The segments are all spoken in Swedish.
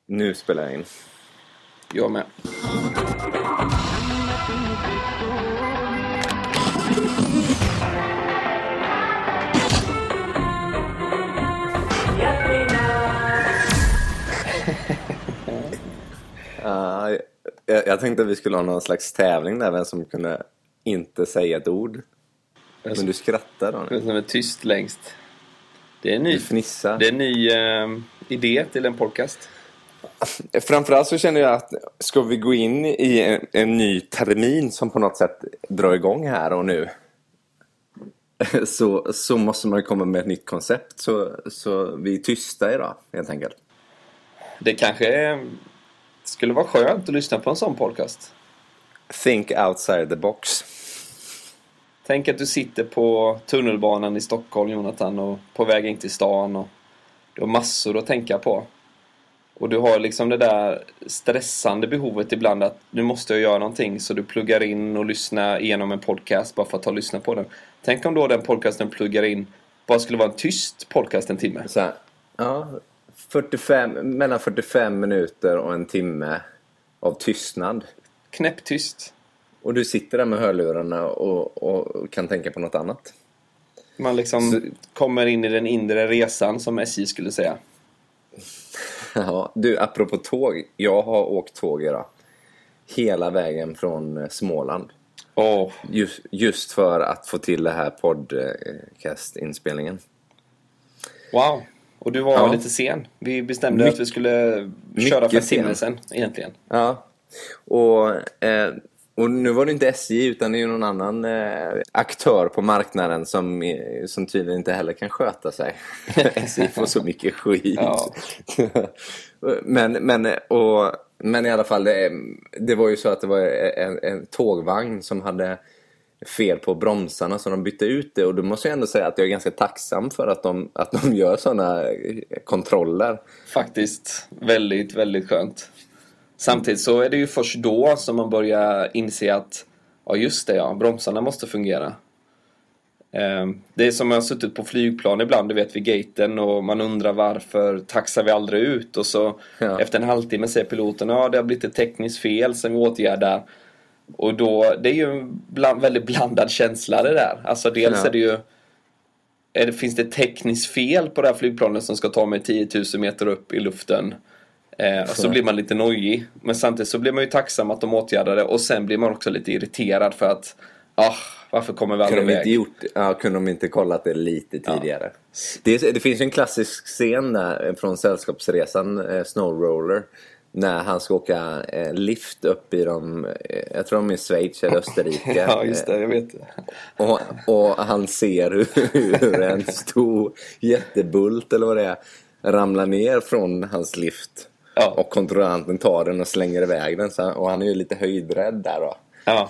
Nu spelar jag in. Jag med. Jag tänkte att vi skulle ha någon slags tävling där, vem som kunde inte säga ett ord. Men du skrattar då. Det är tyst längst. Det är Du fnissar. Det är en ny idé till en podcast. Framförallt så känner jag att ska vi gå in i en ny termin som på något sätt drar igång här och nu, så måste man komma med ett nytt koncept. Så vi är tysta idag, helt enkelt. Det kanske skulle vara skönt att lyssna på en sån podcast. Think outside the box. Tänk att du sitter på tunnelbanan i Stockholm, Jonathan, och på väg in till stan, och du har massor att tänka på. Och du har liksom det där stressande behovet ibland att nu måste jag göra någonting, så du pluggar in och lyssnar igenom en podcast bara för att lyssna på den. Tänk om då den podcasten pluggar in bara skulle vara en tyst podcast en timme. Så här, ja, mellan 45 minuter och en timme av tystnad. Knäpptyst. Och du sitter där med hörlurarna och kan tänka på något annat. Man liksom kommer in i den inre resan, som SJ skulle säga. Ja, du, apropå tåg. Jag har åkt tåg idag. Hela vägen från Småland. Just för att få till det här podcast-inspelningen. Wow. Och du var lite sen. Vi bestämde att vi skulle köra för en timme sen, egentligen. Ja. Och nu var det inte SJ, utan det är ju någon annan aktör på marknaden som tydligen inte heller kan sköta sig. SJ får så mycket skit. Ja. Men i alla fall, det var ju så att det var en tågvagn som hade fel på bromsarna, så de bytte ut det. Och då måste jag ändå säga att jag är ganska tacksam för att de gör sådana kontroller. Faktiskt väldigt, väldigt skönt. Samtidigt så är det ju först då som man börjar inse att bromsarna måste fungera. Det är som jag har suttit på flygplan ibland, du vet, vid gaten, och man undrar varför taxar vi aldrig ut, och så efter en halvtimme säger piloten det har blivit ett tekniskt fel som vi åtgärdar. Och då, det är ju en väldigt blandad känsla det där. Alltså dels är det ju finns det tekniskt fel på det här flygplanet som ska ta mig 10 000 meter upp i luften. Och så blir man lite nojig. Men samtidigt så blir man ju tacksam att de åtgärdar det. Och sen blir man också lite irriterad för att varför kommer vi aldrig iväg? Kunde de inte kollat det lite tidigare? Ja. Det finns en klassisk scen där från Sällskapsresan, Snowroller, när han ska åka lift upp i jag tror de är i Schweiz eller Österrike. Ja, just det, jag vet. Och han ser hur en stor jättebult eller vad det är ramlar ner från hans lift. Ja. Och kontrollanten tar den och slänger iväg den. Och han är ju lite höjdrädd där då. Ja.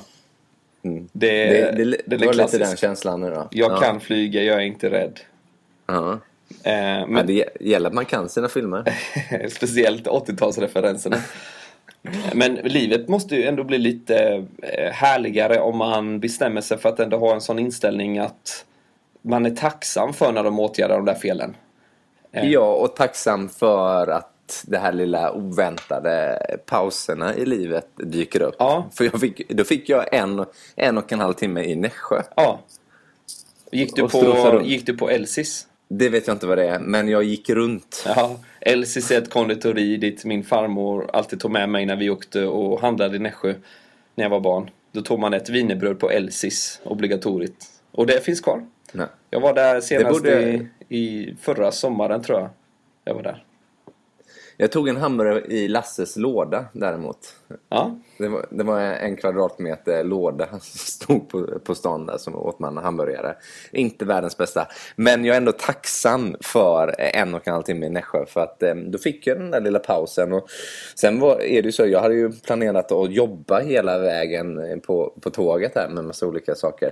Det var lite den känslan nu då. Jag kan flyga, jag är inte rädd. Ja. Men det gäller att man kan sina filmer. Speciellt 80-talsreferenserna. Men livet måste ju ändå bli lite härligare om man bestämmer sig för att ändå ha en sån inställning att man är tacksam för när de åtgärdar de där felen. Ja, och tacksam för att det här lilla oväntade pauserna i livet dyker upp. Ja. För då fick jag en och en halv timme i Nässjö. Ja. Gick du på Elsis? Det vet jag inte vad det är, men jag gick runt. Ja, Elsis är ett konditori dit min farmor alltid tog med mig när vi åkte och handlade i Nässjö när jag var barn. Då tog man ett wienerbröd på Elsis, obligatoriskt. Och det finns kvar. Nej. Jag var där senast i förra sommaren, tror jag. Jag var där. Jag tog en hamburgare i Lasses låda däremot. Ja. Det var 1 kvadratmeter låda som stod på stan där, som åt man hamburgare. Inte världens bästa. Men jag är ändå tacksam för 1,5 timme i Nässjö. För att då fick jag den där lilla pausen. Och sen är det ju så, jag hade ju planerat att jobba hela vägen på tåget här med massa olika saker.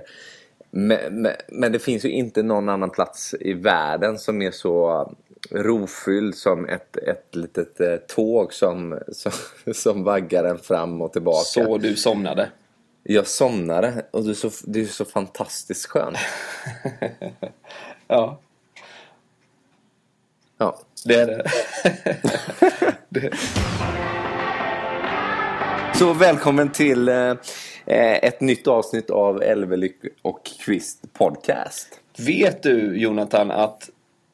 Men det finns ju inte någon annan plats i världen som är så rofylld som ett litet tåg som vaggar en fram och tillbaka. Så du somnade? Jag somnade, och det är så fantastiskt skönt. Ja. Ja. Det är det. Så välkommen till ett nytt avsnitt av Elvelyck och Kvist podcast. Vet du, Jonathan, att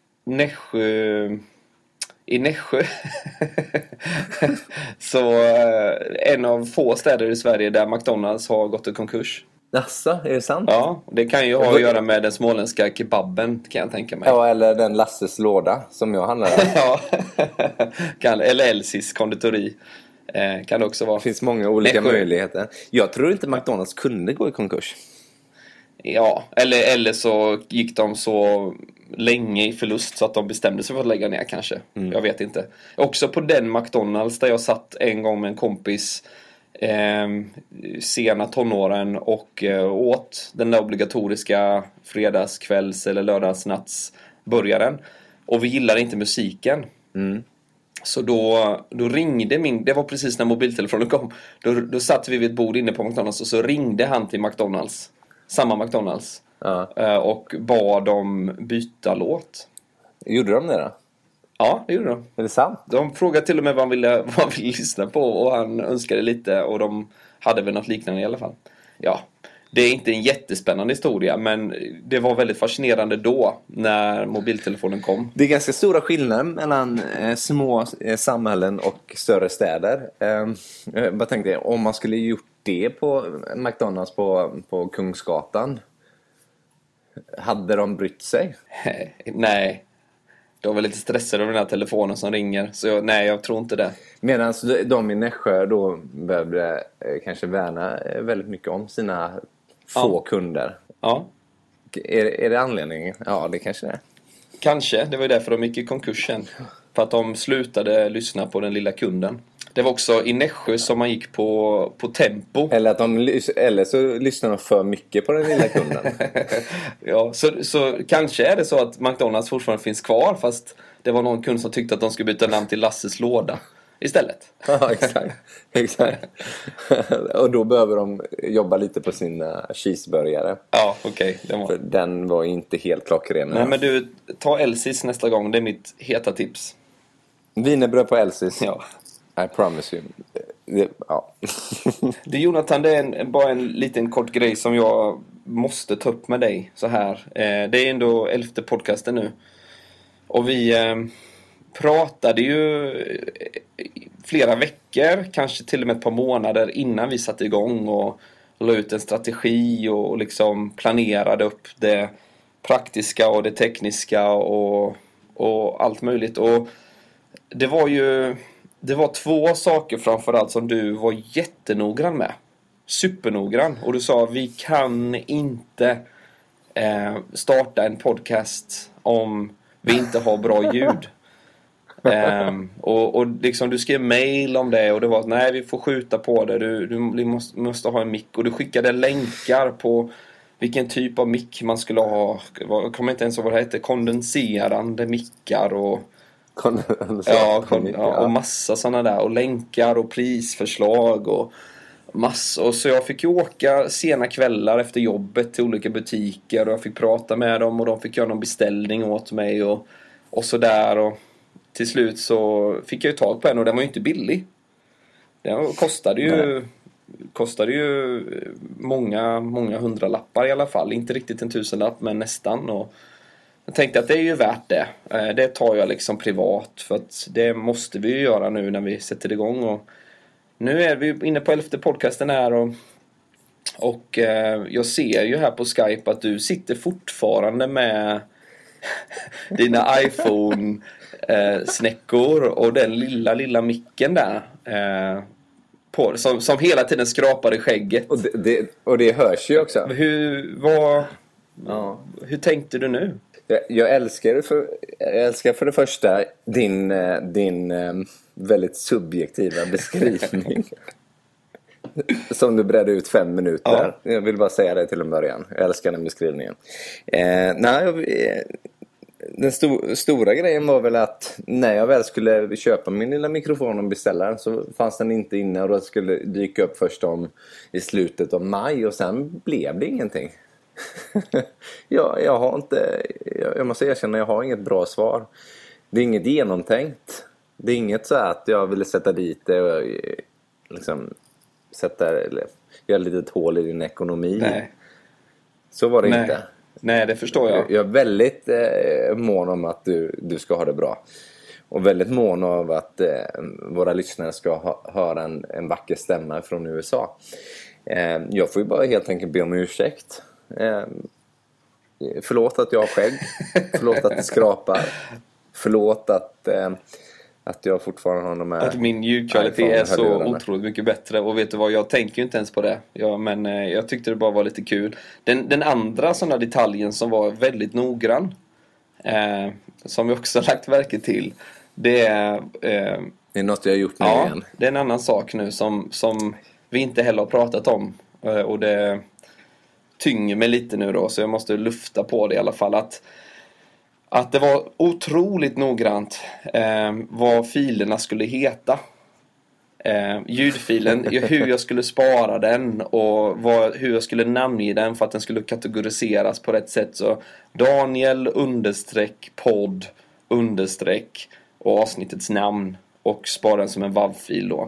i Nässjö så en av få städer i Sverige där McDonalds har gått i konkurs. Jaså, är det sant? Ja, det kan ju ha att göra med den småländska kebaben, kan jag tänka mig. Ja, eller den Lasses låda som jag handlar av. Ja, eller Elsis konditori. Kan det också vara. Det finns många olika Nässjö. möjligheter. Jag tror inte McDonalds kunde gå i konkurs. Ja, eller så gick de så länge i förlust så att de bestämde sig för att lägga ner kanske. Jag vet inte. Också på den McDonalds där jag satt en gång med en kompis sena tonåren och åt den där obligatoriska fredagskvälls- eller lördagsnattsburgaren. Och vi gillade inte musiken. Så då ringde det var precis när mobiltelefonen kom. Då satt vi vid ett bord inne på McDonalds och så ringde han till McDonalds. Samma McDonalds. Och bad dem byta låt. Gjorde de det då? Ja, det gjorde de. Är det sant? De frågade till och med vad han ville lyssna på. Och han önskade lite. Och de hade väl något liknande i alla fall. Ja, det är inte en jättespännande historia. Men det var väldigt fascinerande då. När mobiltelefonen kom. Det är ganska stora skillnader mellan små samhällen och större städer. Vad tänkte jag? Om man skulle gjort det på McDonalds på Kungsgatan. Hade de brytt sig? Nej. De var lite stressade av den här telefonen som ringer. Så jag tror inte det. Medan de i Nässjö då behövde kanske värna väldigt mycket om sina få kunder. Ja. Är det anledningen? Ja, det kanske det är. Kanske, det var ju därför de gick i konkursen. För att de slutade lyssna på den lilla kunden. Det var också i Nässjö som man gick på tempo. Eller så lyssnar de för mycket på den lilla kunden. Ja, så kanske är det så att McDonalds fortfarande finns kvar. Fast det var någon kund som tyckte att de skulle byta namn till Lasses låda istället. Ja, exakt. Och då behöver de jobba lite på sina cheeseburgare. Ja, okej. För den var inte helt klockren. Nej, men du, ta Elsis nästa gång. Det är mitt heta tips. Wienerbröd på Elsis. Ja. I promise you. Ja. Det, Jonathan, det är bara en liten kort grej som jag måste ta upp med dig så här. Det är ändå 11:e podcasten nu. Och vi pratade ju flera veckor, kanske till och med ett par månader innan vi satte igång och la ut en strategi och liksom planerade upp det praktiska och det tekniska och allt möjligt. Och det var två saker framförallt som du var jättenoggrann med. Supernoggrann. Och du sa vi kan inte starta en podcast om vi inte har bra ljud. Och liksom du skrev mail om det och det var att nej, vi får skjuta på det. Du måste ha en mick. Och du skickade länkar på vilken typ av mick man skulle ha. Jag kommer inte ens ihåg vad det hette. Kondenserande mickar och och massa sådana där. Och länkar och prisförslag och massor. Så jag fick ju åka sena kvällar efter jobbet till olika butiker. Och jag fick prata med dem och de fick göra någon beställning åt mig och sådär. Och till slut så fick jag ju tag på en och den var ju inte billig. Den kostade ju många hundralappar i alla fall. Inte riktigt en tusenlapp men nästan. Och jag tänkte att det är ju värt det. Det tar jag liksom privat för att det måste vi ju göra nu när vi sätter igång. Och nu är vi inne på 11:e podcasten här och jag ser ju här på Skype att du sitter fortfarande med dina iPhone-snäckor och den lilla micken där som hela tiden skrapar i skägget. Och det hörs ju också. Hur tänkte du nu? Jag älskar för det första din väldigt subjektiva beskrivning. Som du bredde ut 5 minuter. Ja. Jag vill bara säga det till en början. Jag älskar den beskrivningen. Den stora grejen var väl att när jag väl skulle köpa min lilla mikrofon och beställa den så fanns den inte inne och då skulle dyka upp först i slutet av maj och sen blev det ingenting. Jag måste erkänna, jag har inget bra svar. Det är inget genomtänkt. Det är inget så att jag ville sätta dit det och liksom eller göra ett litet hål i din ekonomi. Nej. Så var det inte. Nej, det förstår jag. Jag är väldigt mån om att du ska ha det bra. Och väldigt mån av att våra lyssnare ska höra en vacker stämma från USA. Jag får ju bara helt enkelt be om ursäkt. Förlåt att jag har skägg. Förlåt att det skrapar. Förlåt att jag fortfarande har de här... Att min ljudkvalitet är så otroligt mycket bättre. Och vet du vad, jag tänker ju inte ens på det. Men jag tyckte det bara var lite kul. Den andra sådana detaljen som var väldigt noggrann, som jag också har lagt märke till, det är... det är något jag har gjort nu igen. Det är en annan sak nu som vi inte heller har pratat om. Och det tynger mig lite nu då, så jag måste lufta på det i alla fall. Att det var otroligt noggrant vad filerna skulle heta. Ljudfilen, hur jag skulle spara den och hur jag skulle namnge den för att den skulle kategoriseras på rätt sätt. Så Daniel _podd_ och avsnittets namn, och spara den som en WAV-fil då.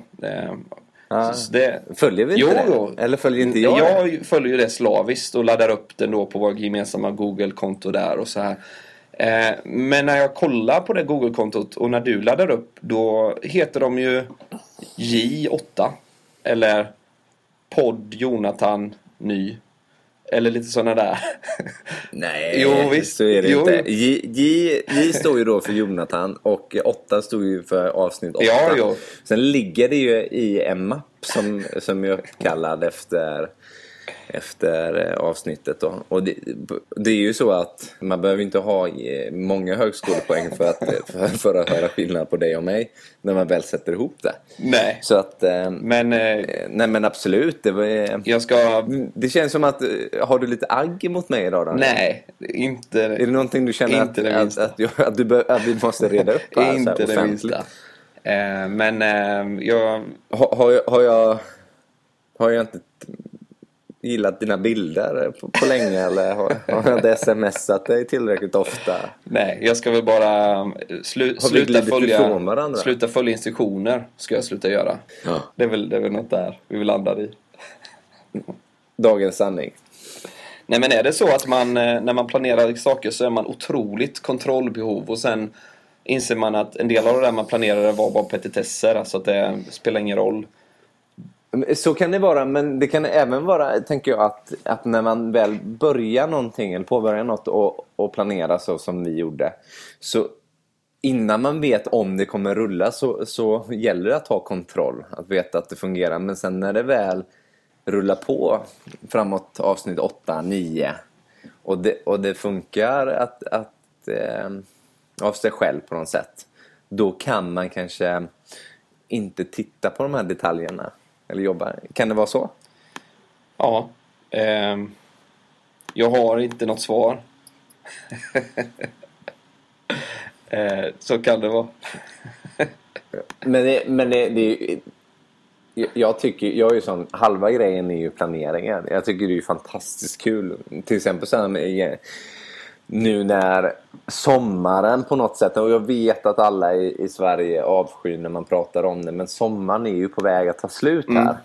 Följer vi inte det? Eller följer inte jag? Jag följer ju det slaviskt och laddar upp den då på vår gemensamma Google-konto där och så här. Men när jag kollar på det Google-kontot och när du laddar upp, då heter de ju J8 eller podd Jonathan ny eller lite sådana där. Nej, jo, visst. Så är det inte. J står ju då för Jonathan och 8 står ju för avsnitt 8. Ja. Sen ligger det ju i en mapp som jag kallade efter avsnittet då. Och det är ju så att man behöver inte ha många högskolepoäng för att höra skillnad på dig och mig när man väl sätter ihop det. Nej. Så att men absolut, det känns som att har du lite agg mot mig idag då? Nej, inte. Är det någonting du känner att vi måste reda upp här, inte så här, det minsta. Men jag har jag inte gillat dina bilder på länge, eller har jag inte smsat dig tillräckligt ofta? Nej, jag ska väl bara sluta följa instruktioner ska jag sluta göra. Ja. Det är väl något där vi vill landa i. Dagens sanning. Nej, men är det så att man när man planerar saker så är man otroligt kontrollbehov, och sen inser man att en del av det där man planerade var bara petitesser, alltså att det spelar ingen roll. Så kan det vara, men det kan även vara, tänker jag, att när man väl börjar någonting eller påbörjar något och planera så som vi gjorde, så innan man vet om det kommer rulla så gäller det att ha kontroll, att veta att det fungerar. Men sen när det väl rullar på framåt avsnitt 8, 9 och det funkar att av sig själv på något sätt, då kan man kanske inte titta på de här detaljerna eller jobba. Kan det vara så? Ja. Jag har inte något svar. Så kan det vara. Jag är ju sån, halva grejen är ju planeringen. Jag tycker det är ju fantastiskt kul. Till exempel så här nu när sommaren på något sätt, och jag vet att alla i Sverige avskyr när man pratar om det, men sommaren är ju på väg att ta slut här.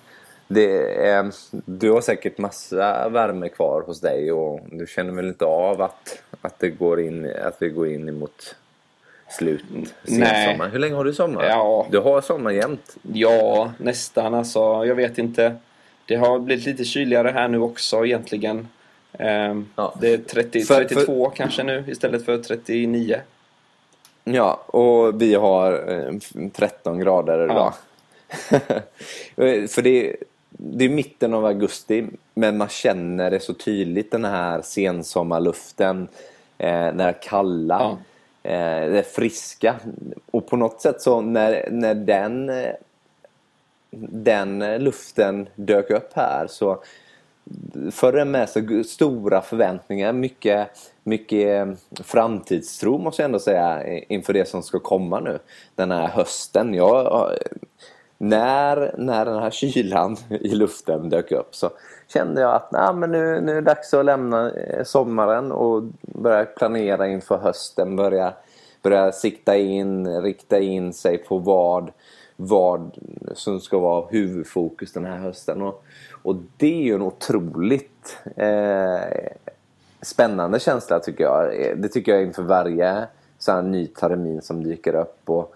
Du har säkert massa värme kvar hos dig, och du känner väl inte av att vi går in emot slutet. Nej. Hur länge har du sommar? Ja. Du har sommar jämt. Ja, nästan, alltså, jag vet inte. Det har blivit lite kyligare här nu också egentligen. Det är 32 kanske nu istället för 39. Ja, och vi har 13 grader idag. För det är mitten av augusti, men man känner det så tydligt, den här sensommarluften, den kalla, det friska. Och på något sätt så när den luften dök upp här, så förde med sig stora förväntningar, mycket framtidstro, måste jag ändå säga, inför det som ska komma nu den här hösten. När den här kylan i luften dök upp, så kände jag att men nu är det dags att lämna sommaren och börja planera inför hösten, börja börja rikta in sig på vad som ska vara huvudfokus den här hösten. Och det är ju en otroligt spännande känsla, tycker jag. Det tycker jag inför varje sån här ny termin som dyker upp. Och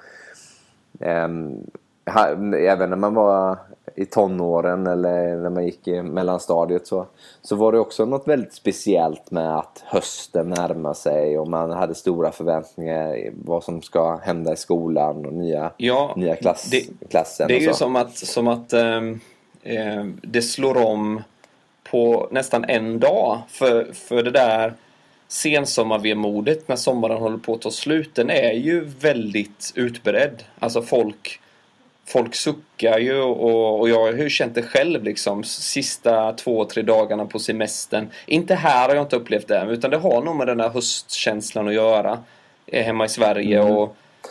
även när man var i tonåren eller när man gick i mellanstadiet så var det också något väldigt speciellt med att hösten närmar sig och man hade stora förväntningar i vad som ska hända i skolan och nya klassen. Det är ju som att det slår om på nästan en dag för det där sensommarvemodet när sommaren håller på att ta slut, den är ju väldigt utbredd. Alltså folk suckar ju och jag har ju känt det själv liksom sista 2-3 dagarna på semestern. Inte här har jag inte upplevt det, utan det har nog med den här höstkänslan att göra hemma i Sverige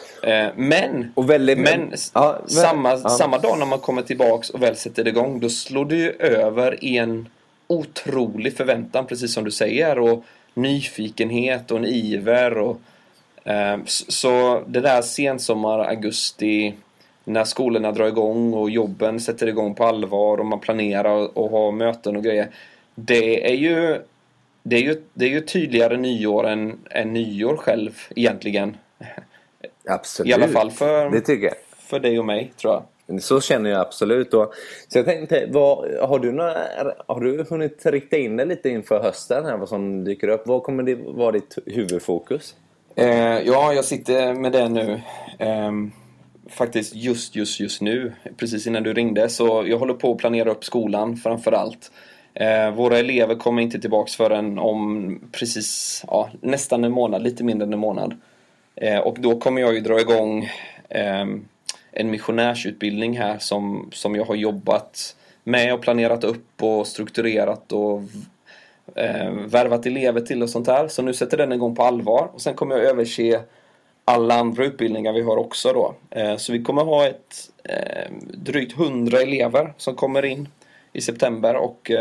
samma dag när man kommer tillbaks och väl sätter det igång, då slår det ju över i en otrolig förväntan, precis som du säger, och nyfikenhet och en iver och så det där sensommar, augusti, när skolorna drar igång och jobben sätter igång på allvar och man planerar och har möten och grejer, det är ju tydligare nyår än nyår själv egentligen. Absolut. I alla fall det tycker jag. För dig och mig, tror jag. Så känner jag absolut. Så jag tänkte, har du hunnit rikta in dig lite inför hösten här, vad som dyker upp? Vad kommer det vara ditt huvudfokus? Ja, jag sitter med det nu. Faktiskt just nu, precis innan du ringde. Så jag håller på att planera upp skolan framför allt. Våra elever kommer inte tillbaks förrän om nästan en månad, lite mindre än en månad. Och då kommer jag ju dra igång en missionärsutbildning här som jag har jobbat med och planerat upp och strukturerat och värvat elever till och sånt här. Så nu sätter den igång på allvar och sen kommer jag överse alla andra utbildningar vi har också då. Så vi kommer ha drygt 100 elever som kommer in i september och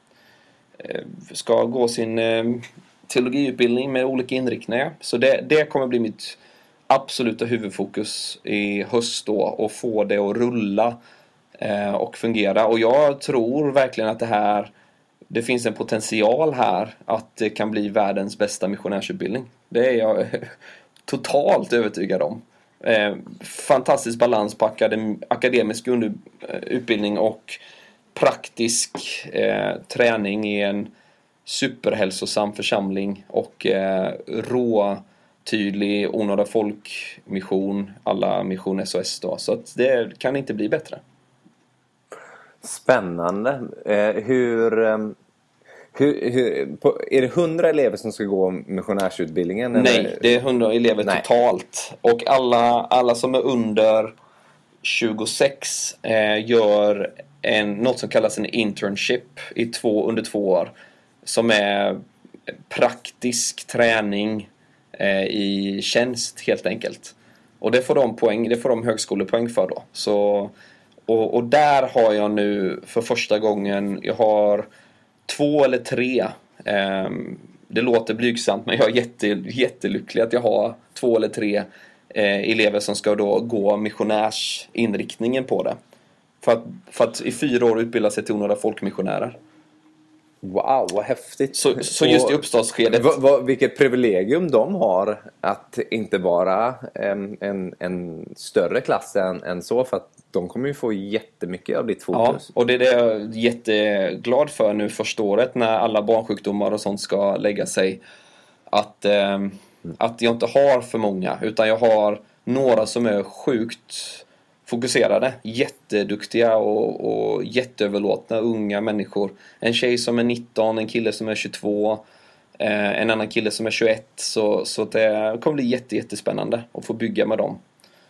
ska gå sin teologiutbildning med olika inriktningar. Så det kommer bli mitt absoluta huvudfokus i höst då, och få det att rulla och fungera. Och jag tror verkligen att det finns en potential här att det kan bli världens bästa missionärsutbildning. Det är jag totalt övertygad om. Fantastisk balans på akademisk utbildning och praktisk träning i en superhälsosam församling och tydlig onådda folkmission, alla mission SOS då. Så att det kan inte bli bättre. Spännande. Är det 100 elever som ska gå missionärsutbildningen? Nej, eller? det är 100 elever totalt. Och alla som är under 26 gör något som kallas en internship under 2 år. Som är praktisk träning i tjänst helt enkelt. Och det får de högskolepoäng för då. Så, och där har jag nu för första gången, jag har 2 eller 3. Det låter blygsamt, men jag är jättelycklig att jag har 2 eller 3 elever som ska då gå missionärsinriktningen på det. För att i 4 år utbilda sig till några folkmissionärer. Wow, vad häftigt. Så just i uppstartsskedet. Vilket privilegium de har att inte vara en större klass än så, för att de kommer ju få jättemycket av ditt fokus. Ja, och det är det jag är jätteglad för nu första året när alla barnsjukdomar och sånt ska lägga sig. Att jag inte har för många, utan jag har några som är sjukt fokuserade, jätteduktiga och jätteöverlåtna unga människor. En tjej som är 19, en kille som är 22, en annan kille som är 21. Så det kommer bli jättespännande att få bygga med dem.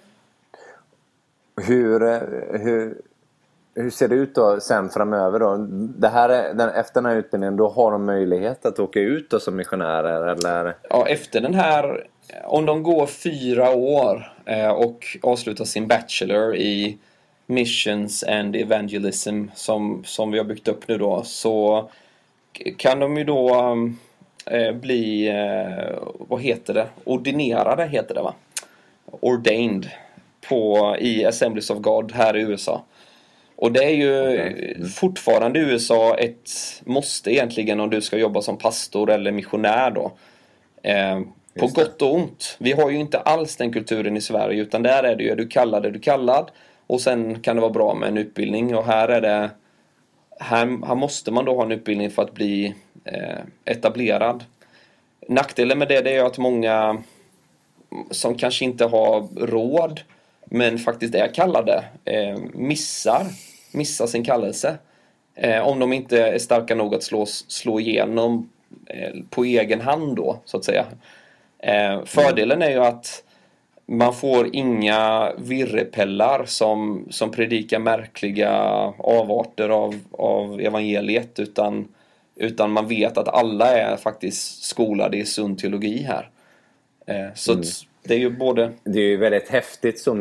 Hur ser det ut då sen framöver då? Efter den här utbildningen, då har de möjlighet att åka ut då som missionärer, eller? Ja, efter den här, om de går 4 år och avslutar sin bachelor i missions and evangelism som vi har byggt upp nu då, så kan de ju då bli, vad heter det? Ordinerade heter det, va? Ordained i Assemblies of God här i USA. Och det är ju fortfarande i USA ett måste egentligen om du ska jobba som pastor eller missionär då. På gott och ont. Vi har ju inte alls den kulturen i Sverige, utan där är det ju, är du kallad och sen kan det vara bra med en utbildning. Och här är det, här måste man då ha en utbildning för att bli etablerad. Nackdelen med det är att många som kanske inte har råd men faktiskt är kallade missar sin kallelse. Om de inte är starka nog att slå igenom på egen hand då, så att säga. Fördelen är ju att man får inga virrepellar som predikar märkliga avarter av evangeliet, utan man vet att alla är faktiskt skolade i sund teologi här. Så det är ju både... Det är ju väldigt häftigt så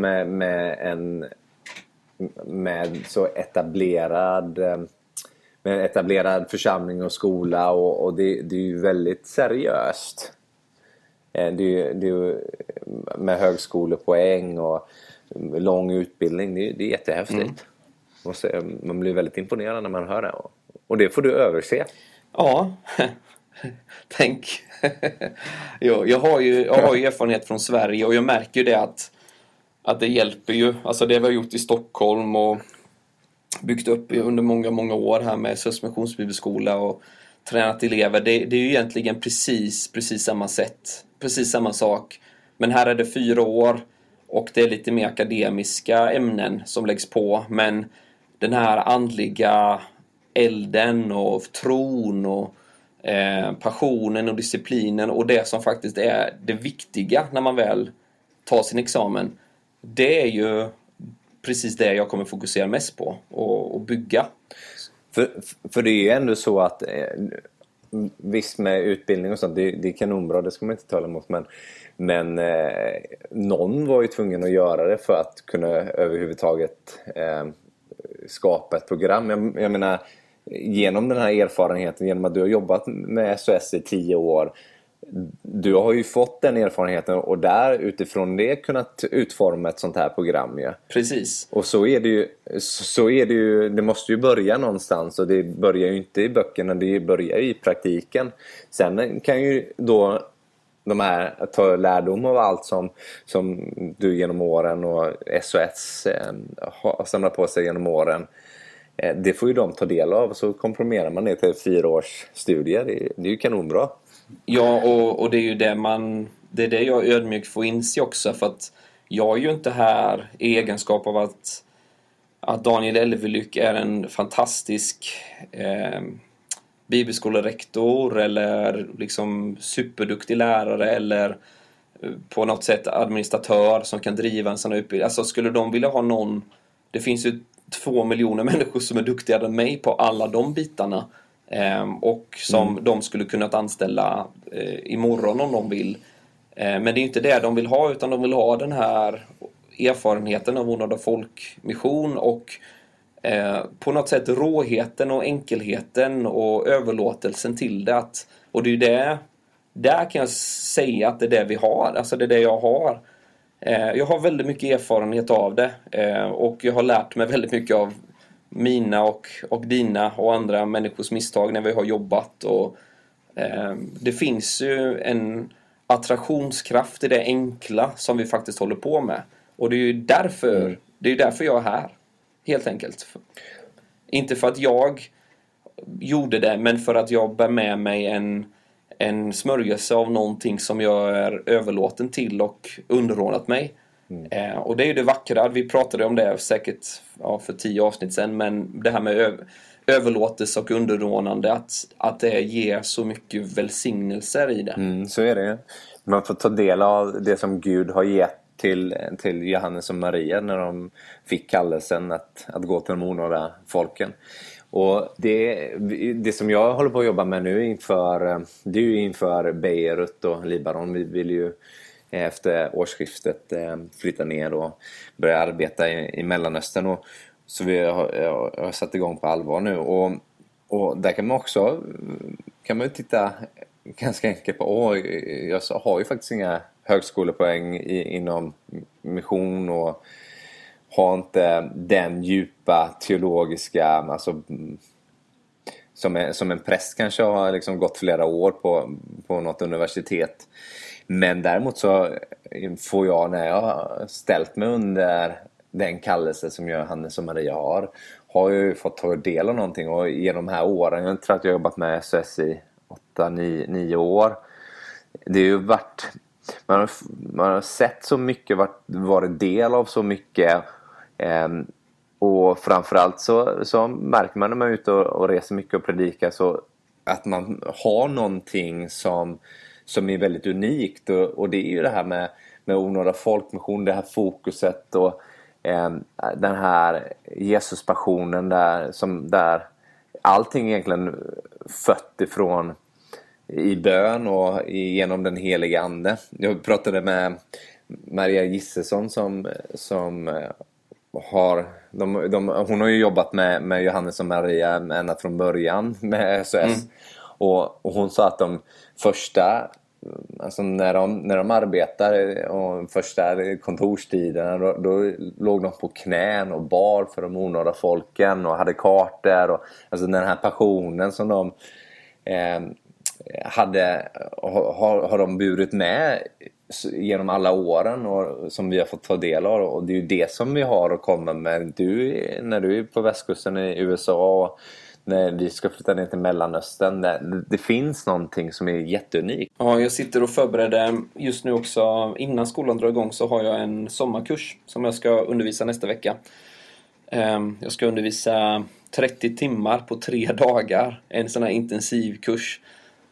med så etablerad församling och skola, och det är ju väldigt seriöst. Det är ju med högskolepoäng och lång utbildning. Det är jättehäftigt. Man blir väldigt imponerad när man hör det. Och det får du överse. Ja, tänk. Jag har ju erfarenhet från Sverige, och jag märker ju det att det hjälper ju. Alltså det vi har gjort i Stockholm och byggt upp under många år här med SÖS missionsbibelskola och tränat elever. Det är ju egentligen precis samma sätt. Precis samma sak. Men här är det 4 år och det är lite mer akademiska ämnen som läggs på. Men den här andliga elden och tron och passionen och disciplinen och det som faktiskt är det viktiga när man väl tar sin examen, det är ju precis det jag kommer fokusera mest på och bygga. För det är ju ändå så att visst med utbildning och sånt, det är kanonbra, det ska man inte tala emot, men någon var ju tvungen att göra det för att kunna överhuvudtaget skapa ett program. Jag menar, genom den här erfarenheten, genom att du har jobbat med SOS i 10 år, du har ju fått den erfarenheten och där utifrån det kunnat utforma ett sånt här program. Ja. Precis. Och så är det ju, det måste ju börja någonstans, och det börjar ju inte i böckerna, det börjar ju i praktiken. Sen kan ju då de här ta lärdom av allt som du genom åren och SOS har samlat på sig genom åren. Det får ju de ta del av, så komprimerar man det till 4 års studier. Det är ju kanonbra. Ja, och det är ju det är det jag ödmjukt får inse också, för att jag är ju inte här i egenskap av att Daniel Elvelyck är en fantastisk bibelskolerektor eller liksom superduktig lärare eller på något sätt administratör som kan driva en sån här utbildning. Alltså skulle de vilja ha någon, det finns ju 2 miljoner människor som är duktigare än mig på alla de bitarna. Och som de skulle kunna anställa imorgon om de vill. Men det är ju inte det de vill ha, utan de vill ha den här erfarenheten av ordnad folkmission och på något sätt råheten och enkelheten och överlåtelsen till det. Och det är ju det, där kan jag säga att det är det vi har. Alltså det är det jag har. Jag har väldigt mycket erfarenhet av det, och jag har lärt mig väldigt mycket av mina och dina och andra människors misstag när vi har jobbat, och det finns ju en attraktionskraft i det enkla som vi faktiskt håller på med, och det är ju därför jag är här, helt enkelt. Inte för att jag gjorde det, men för att jag bär med mig en smörjelse av någonting som jag är överlåten till och underordnat mig. Och det är ju det vackra. Vi pratade om det säkert för 10 avsnitt sedan, men det här med överlåtelse och underordnande, att det ger så mycket välsignelser i det. Så är det. Man får ta del av det som Gud har gett till Johannes och Maria när de fick kallelsen att gå till de onådda folken. Och det som jag håller på att jobba med nu det är ju inför Beirut och Libanon. Vi vill ju efter årsskiftet flytta ner och börja arbeta i Mellanöstern. Och så vi har satt igång på allvar nu. Och där kan man ju titta ganska enkelt på, jag har ju faktiskt inga högskolepoäng inom mission och har inte den djupa teologiska, alltså som en präst kanske har liksom gått flera år på något universitet. Men däremot så får jag, när jag har ställt mig under den kallelse som Johannes och Maria har ju fått ta del av någonting. Och genom de här åren, jag tror att jag har jobbat med SOS i 8-9 år. Det har ju varit, man har sett så mycket, varit del av så mycket. Och framförallt så märker man när man är ute och reser mycket och predikar, så att man har någonting som är väldigt unikt. Och det är ju det här med onådda folkmission, det här fokuset och den här Jesuspassionen där allting egentligen fött ifrån i bön och genom den heliga ande. Jag pratade med Maria Gissesson som hon har ju jobbat med Johannes och Maria ända från början med SOS. Och hon sa att de första, alltså när de arbetar och första kontorstiderna, då låg de på knän och bar för de onådda folken och hade kartor. Och, alltså den här passionen som de har de burit med genom alla åren och som vi har fått ta del av. Och det är ju det som vi har att komma med. När du är på västkusten i USA och när vi ska flytta ner till Mellanöstern, det finns någonting som är jätteunikt. Ja, jag sitter och förbereder just nu också. Innan skolan drar igång så har jag en sommarkurs som jag ska undervisa nästa vecka. Jag ska undervisa 30 timmar på 3 dagar. En sån här intensiv kurs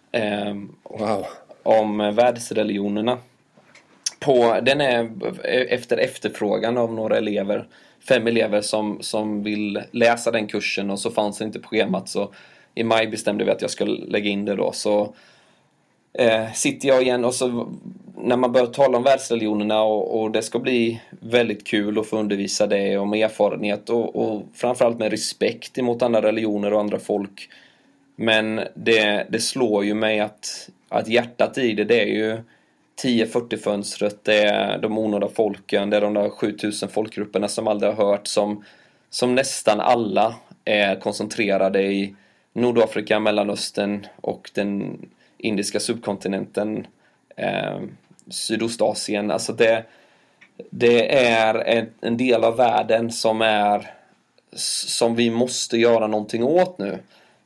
om världsreligionerna. Den är efter efterfrågan av några elever. 5 elever som vill läsa den kursen, och så fanns det inte på schemat, så i maj bestämde vi att jag ska lägga in det då. Så sitter jag igen, och så när man börjar tala om världsreligionerna och det ska bli väldigt kul att få undervisa det och med erfarenhet och framförallt med respekt emot andra religioner och andra folk. Men det slår ju mig att hjärtat i det är ju 1040-fönstret, det är de onådda folken, det är de där 7000 folkgrupperna som aldrig har hört, som nästan alla är koncentrerade i Nordafrika, Mellanöstern och den indiska subkontinenten, Sydostasien. Alltså det är en del av världen som vi måste göra någonting åt nu.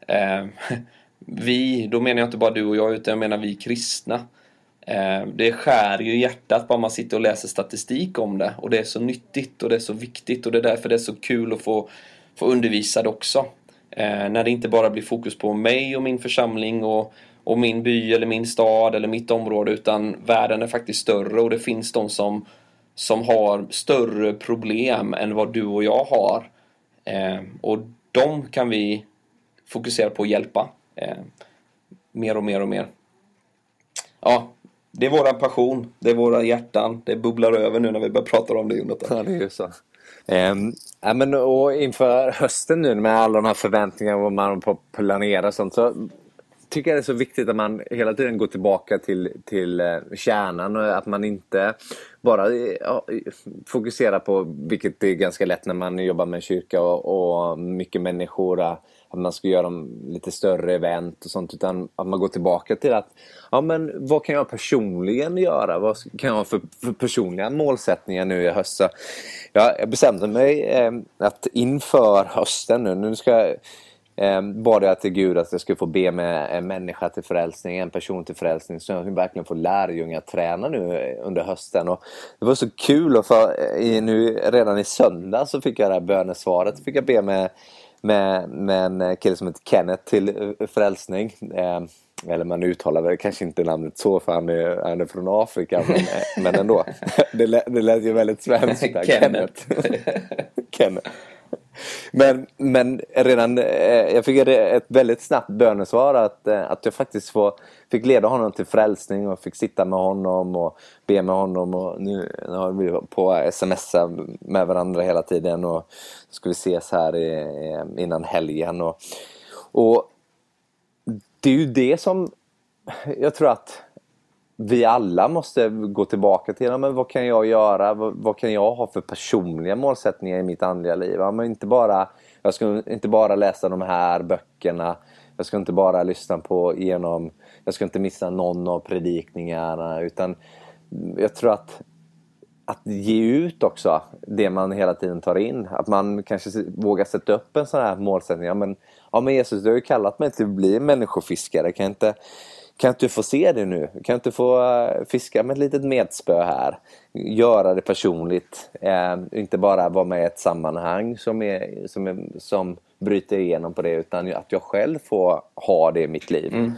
Då menar jag inte bara du och jag, utan jag menar vi kristna. Det skär ju hjärtat bara man sitter och läser statistik om det. Och det är så nyttigt och det är så viktigt. Och det är därför det är så kul att få undervisa det också. När det inte bara blir fokus på mig och min församling och min by eller min stad eller mitt område. Utan världen är faktiskt större, och det finns de som har större problem än vad du och jag har. Och de kan vi fokusera på att hjälpa. Mer och mer och mer. Ja, det är våra passion, det är våra hjärtan. Det bubblar över nu när vi börjar prata om det, Jonathan. Ja, det är ju så. Men och inför hösten nu med alla de här förväntningarna och vad man på planerar och sånt, så tycker jag det är så viktigt att man hela tiden går tillbaka till kärnan, och att man inte bara fokuserar på, vilket är ganska lätt när man jobbar med kyrka och mycket människor, att man ska göra lite större event och sånt, utan att man går tillbaka till att men vad kan jag personligen göra? Vad kan jag ha för personliga målsättningar nu i höst? Så jag bestämde mig att inför hösten nu ska bad jag till Gud att jag skulle få be med en människa till frälsning, en person till frälsning, så jag verkligen få lärjungar träna nu under hösten. Och det var så kul, och nu redan i söndag så fick jag det här bönesvaret. Fick jag be med en kille som heter Kenneth till frälsning. Eller man uttalar väl kanske inte namnet så, för han är från Afrika, men ändå. Det lät ju väldigt svenskt. Kenneth. Kenneth. Men redan jag fick ett väldigt snabbt bönesvar att jag faktiskt fick leda honom till frälsning och fick sitta med honom och be med honom, och nu har vi på smsa med varandra hela tiden, och ska vi ses här innan helgen, och det är ju det som jag tror att vi alla måste gå tillbaka till, men vad kan jag göra? Vad kan jag ha för personliga målsättningar i mitt andliga liv? Ja, men jag ska inte bara läsa de här böckerna. Jag ska inte bara lyssna jag ska inte missa någon av predikningarna, utan jag tror att ge ut också det man hela tiden tar in. Att man kanske vågar sätta upp en sån här målsättning. Ja, men Jesus, du har ju kallat mig till att bli människofiskare. Kan inte du få se det nu? Kan inte få fiska med ett litet medspö här? Göra det personligt. Inte bara vara med i ett sammanhang som bryter igenom på det, utan att jag själv får ha det i mitt liv.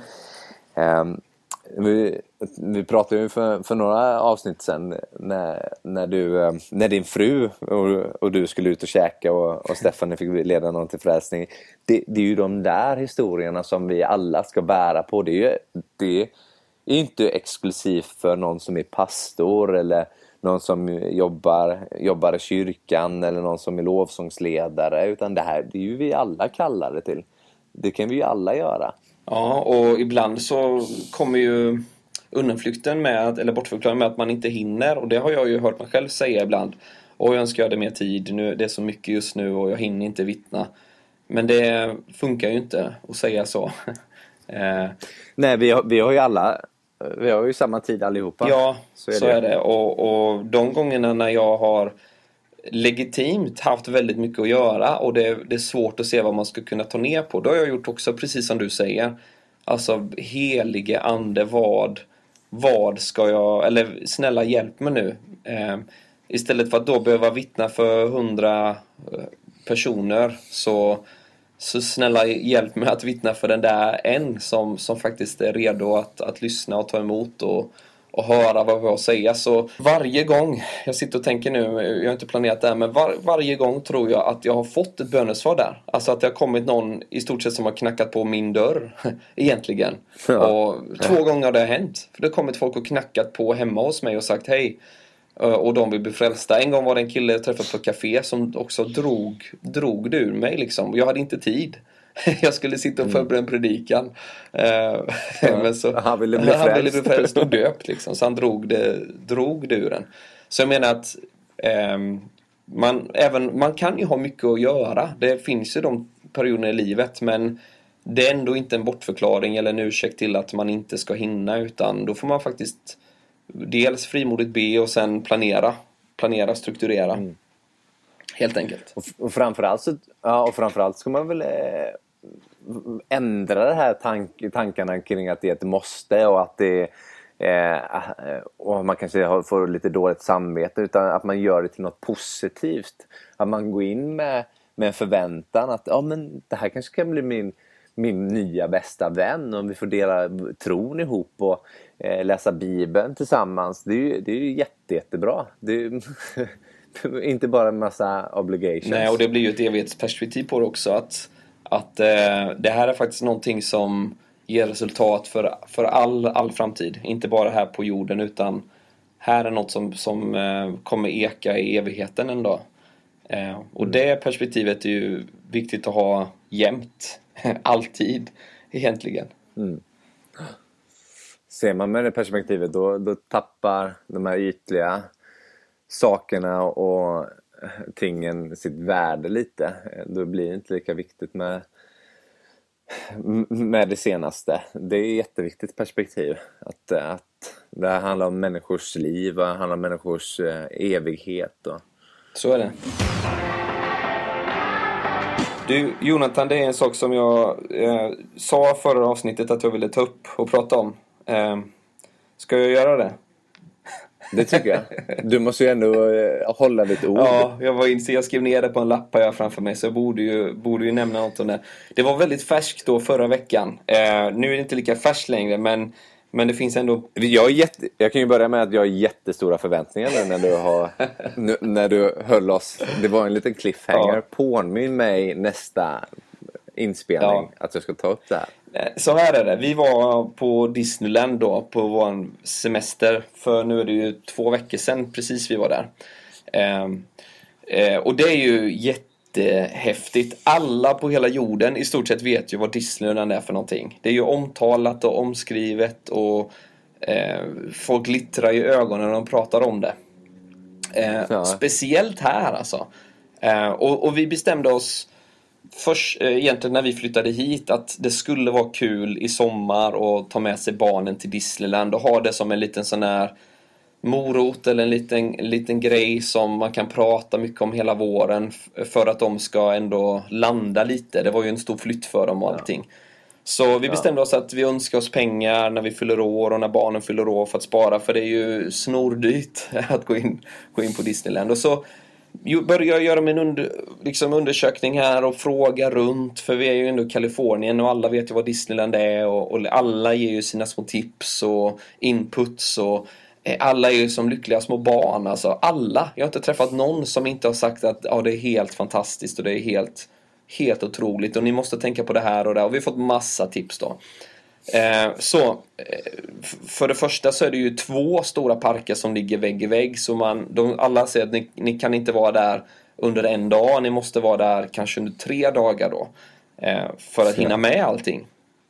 Vi pratade ju för några avsnitt sedan när din fru och du skulle ut och käka och Stefan fick leda någon till frälsning. Det är ju de där historierna som vi alla ska bära på. Det är inte exklusivt för någon som är pastor eller någon som jobbar i kyrkan eller någon som är lovsångsledare, utan det är ju vi alla kallade till. Det kan vi ju alla göra. Ja, och ibland så kommer ju undanflykten eller bortförklaringen med att man inte hinner, och det har jag ju hört mig själv säga ibland. Och jag önskar jag hade mer tid, det är så mycket just nu och jag hinner inte vittna. Men det funkar ju inte att säga så. Nej, vi har ju samma tid allihopa. Ja, så är det. Och de gångerna när jag har legitimt haft väldigt mycket att göra och det är svårt att se vad man ska kunna ta ner på, då har jag gjort också precis som du säger. Alltså, helige ande, vad ska jag, eller snälla hjälp mig nu. Istället för att då behöva vittna för 100 personer, så snälla hjälp mig att vittna för den där en som faktiskt är redo att lyssna och ta emot och höra vad vi har att säga. Så varje gång, jag sitter och tänker nu, jag har inte planerat det här, men varje gång tror jag att jag har fått ett bönesvar där. Alltså att det har kommit någon i stort sett som har knackat på min dörr egentligen. Ja. Och 2 gånger har det hänt. För det har kommit folk och knackat på hemma hos mig och sagt hej. Och de vill bli frälsta. En gång var det en kille jag träffade på café som också drog det ur mig liksom. Jag hade inte tid. Jag skulle sitta och förbereda en predikan. Men så, han ville bli frälst och döpt liksom. Så han drog det ur den. Så jag menar att man kan ju ha mycket att göra. Det finns ju de perioderna i livet, men det är ändå inte en bortförklaring eller en ursäkt till att man inte ska hinna, utan då får man faktiskt dels frimodigt be och sen planera, strukturera. Helt enkelt. Och framförallt ska man väl ändra det här tankarna kring att det är ett måste och att det och man kanske får lite dåligt samvete, utan att man gör det till något positivt. Att man går in med en förväntan att men det här kanske kan bli min nya bästa vän, och vi får dela tron ihop och läsa Bibeln tillsammans. Det är ju jättebra. Det är inte bara en massa obligations. Nej, och det blir ju ett evighetsperspektiv på det också, att det här är faktiskt någonting som ger resultat för all framtid. Inte bara här på jorden, utan här är något som kommer eka i evigheten en dag. Och det perspektivet är ju viktigt att ha jämt. Alltid, egentligen. Ser man med det perspektivet, då tappar de här ytliga sakerna och tingen sitt värde lite. Då blir det inte lika viktigt med det senaste. Det är ett jätteviktigt perspektiv. Att det här handlar om människors liv och handlar om människors evighet. Så är det. Du, Jonathan, det är en sak som jag sa förra avsnittet att jag ville ta upp och prata om. Ska jag göra det? Det tycker jag. Du måste ju ändå hålla ditt ord. Ja, jag skrev ner det på en lapp här framför mig, så jag borde ju nämna något om det. Det var väldigt färskt då förra veckan. Nu är det inte lika färskt längre, men det finns ändå... Jag kan ju börja med att jag har jättestora förväntningar när du höll oss. Det var en liten cliffhanger. Ja. Påminn mig nästa inspelning att jag ska ta upp det här. Så här är det. Vi var på Disneyland då på vår semester. För nu är det ju 2 veckor sedan precis vi var där. Och det är ju jättehäftigt. Alla på hela jorden i stort sett vet ju vad Disneyland är för någonting. Det är ju omtalat och omskrivet och folk glittrar i ögonen när de pratar om det. Speciellt här alltså. Och vi bestämde oss först egentligen när vi flyttade hit att det skulle vara kul i sommar och ta med sig barnen till Disneyland och ha det som en liten sån här morot eller en liten grej som man kan prata mycket om hela våren för att de ska ändå landa lite. Det var ju en stor flytt för dem och allting. Så vi bestämde oss att vi önskar oss pengar när vi fyller år och när barnen fyller år för att spara, för det är ju snordyrt att gå in på Disneyland. Och så började jag göra min undersökning här och fråga runt, för vi är ju ändå i Kalifornien och alla vet ju vad Disneyland är och alla ger ju sina små tips och inputs och alla är ju som lyckliga små barn. Alltså alla, jag har inte träffat någon som inte har sagt att det är helt fantastiskt och det är helt otroligt och ni måste tänka på det här och det. Och vi har fått massa tips då. För det första så är det ju 2 stora parker som ligger vägg i vägg. Så alla säger att ni kan inte vara där under en dag. Ni måste vara där kanske under 3 dagar då. För att hinna med allting.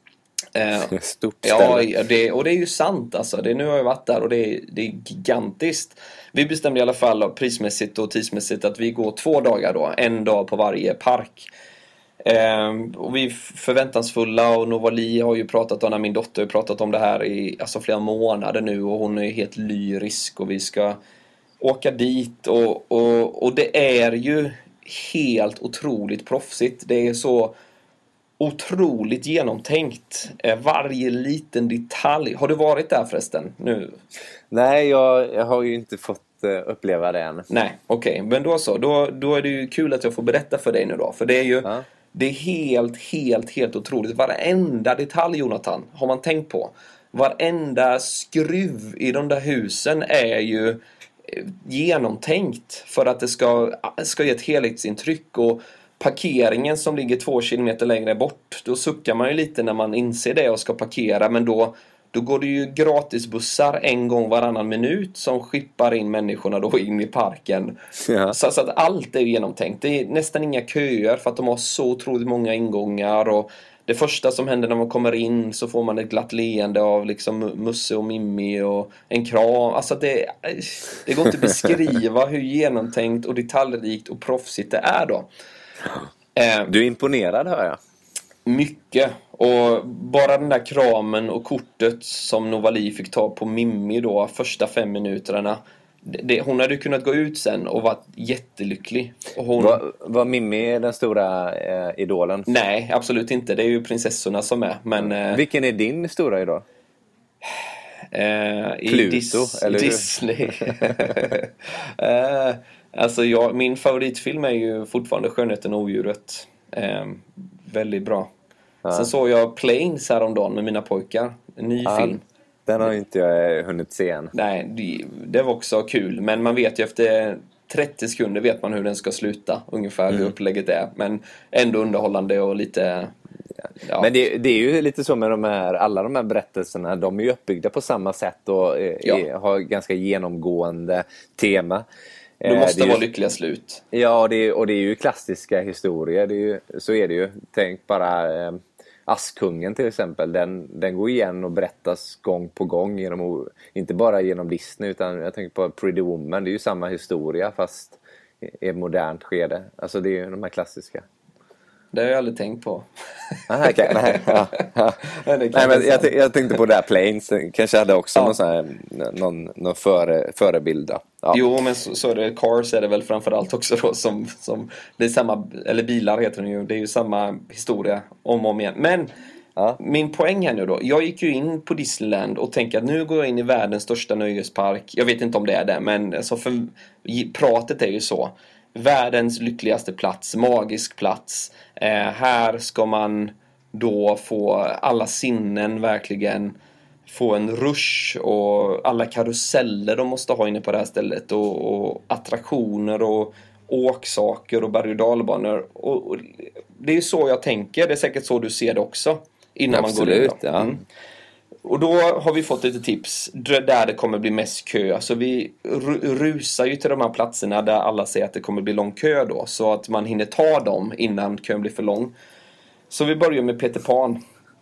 Stort ställe. Ja, och det är ju sant alltså. Nu har jag varit där och det är gigantiskt. Vi bestämde i alla fall prismässigt och tidsmässigt att vi går 2 dagar då. En dag på varje park. Och vi är förväntansfulla och Novali har ju pratat om, min dotter har pratat om det här i flera månader nu och hon är helt lyrisk och vi ska åka dit och det är ju helt otroligt proffsigt. Det är så otroligt genomtänkt. Varje liten detalj. Har du varit där förresten nu? Nej, jag har ju inte fått uppleva det än. Nej, okej. Men då så. Då är det ju kul att jag får berätta för dig nu då. För det är ju det är helt otroligt. Varenda detalj, Jonathan, har man tänkt på. Varenda skruv i de där husen är ju genomtänkt för att det ska ge ett helhetsintryck. Och parkeringen som ligger 2 kilometer längre bort, då suckar man ju lite när man inser det och ska parkera, men då går det ju gratisbussar en gång varannan minut som skippar in människorna då in i parken. Ja. Så att allt är genomtänkt. Det är nästan inga köer för att de har så otroligt många ingångar och det första som händer när man kommer in så får man ett glatt leende av liksom Musse och Mimmi och en kram. Alltså det går inte att beskriva hur genomtänkt och detaljrikt och proffsigt det är då. Du är imponerad, hör jag. Mycket. Och bara den där kramen och kortet som Novali fick ta på Mimmi då första 5 minuterna. Hon hade kunnat gå ut sen och varit jättelycklig. Och var Mimmi den stora idolen? Nej, absolut inte. Det är ju prinsessorna som är. Men, vilken är din stora idol? Pluto, eller Disney. Alltså min favoritfilm är ju fortfarande Skönheten och odjuret. Väldigt bra. Sen såg jag Planes häromdagen med mina pojkar. En ny film. Den har inte jag hunnit se än. Nej, det var också kul. Men man vet ju efter 30 sekunder vet man hur den ska sluta. Ungefär hur upplägget är. Men ändå underhållande och lite... Ja. Men det är ju lite så med alla de här berättelserna. De är ju uppbyggda på samma sätt och har ganska genomgående tema. Du måste vara lyckliga slut. Ja, och det är ju klassiska historier. Så är det ju. Tänk bara Askungen till exempel. Den går igen och berättas gång på gång. Inte bara genom Disney, utan jag tänker på Pretty Woman. Det är ju samma historia fast i ett modernt skede. Alltså det är ju de här klassiska. Det har jag aldrig tänkt på. Nej, men jag tänkte på det här Planes. Kanske hade också någon förebild då. Ja. Jo, men så är det. Cars är det väl framförallt också då, som det är samma, eller bilar heter det ju. Det är ju samma historia om och om igen. Men min poäng här nu då. Jag gick ju in på Disneyland och tänkte att nu går jag in i världens största nöjespark. Jag vet inte om det är det, men alltså för pratet är ju så. Världens lyckligaste plats, magisk plats. Här ska man då få alla sinnen verkligen få en rush och alla karuseller de måste ha inne på det här stället och attraktioner och åksaker och berg- och dalbanor. Och det är ju så jag tänker, det är säkert så du ser det också innan absolut, man går in. Och då har vi fått lite tips där det kommer bli mest kö. Så vi rusar ju till de här platserna där alla säger att det kommer bli lång kö då. Så att man hinner ta dem innan kön blir för lång. Så vi börjar med Peter Pan.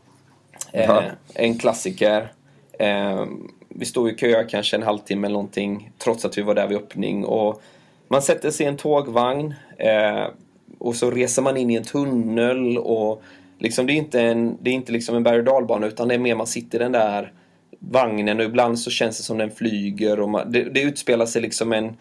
En klassiker. Vi står i kö kanske en halvtimme eller någonting. Trots att vi var där vid öppning. Och man sätter sig i en tågvagn. Och så reser man in i en tunnel. Och liksom, det är inte liksom en berg- och dalbana, utan det är mer man sitter i den där vagnen. Och ibland så känns det som den flyger. Och det utspelar sig liksom